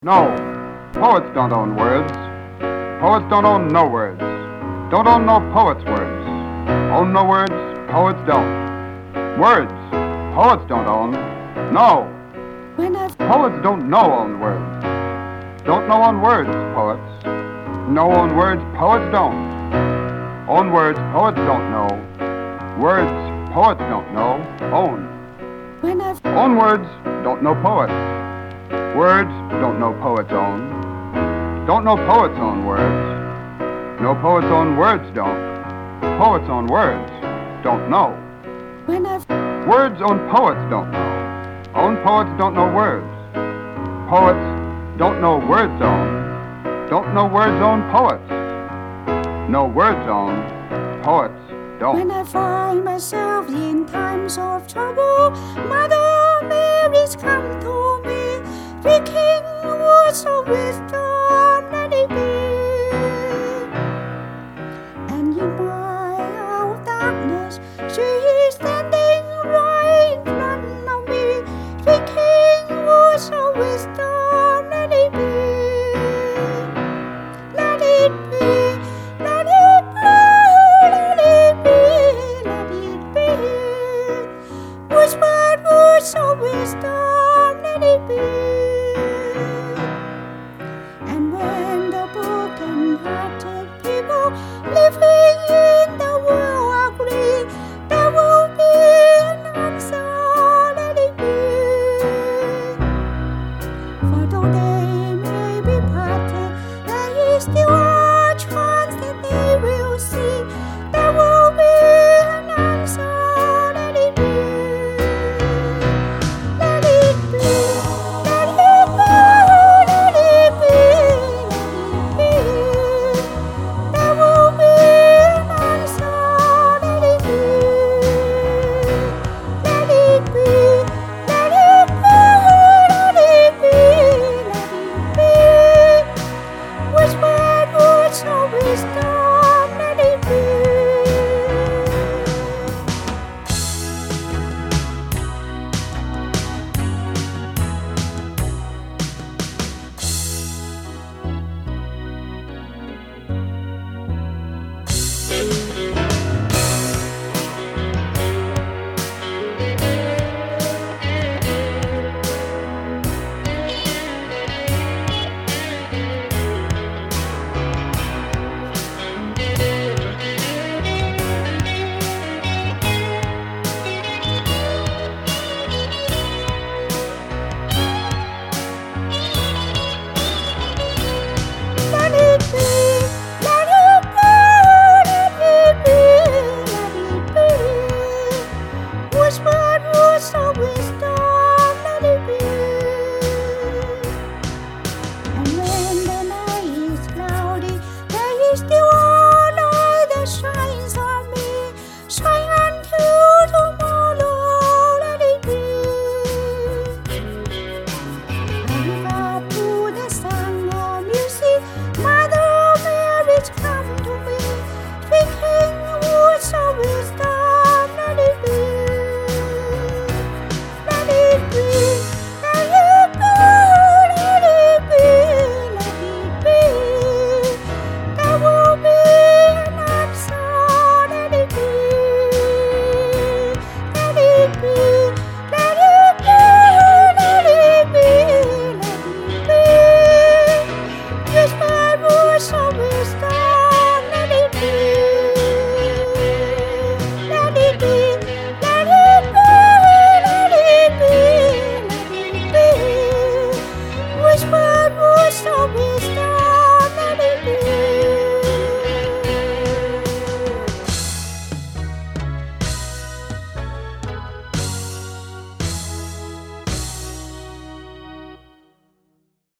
No, poets don't own words. Poets don't own no words. Don't own no poets' words. Own no words, poets don't. Words, poets don't own. No. Poets don't know own words. Don't know own words, poets. No own words, poets don't. Own words, poets don't know. Words, poets don't know. Own. Own words, don't know poets. Words, don't know poets own. Don't know poets own words. No poets own words don't. Poets own words, don't know. Words own poets don't know. Own poets don't know words. Poets don't know words own. Don't know words own poets. No words own, poets don't. When I find myself in times of trouble, Mother Mary's come to me, speaking words of wisdom.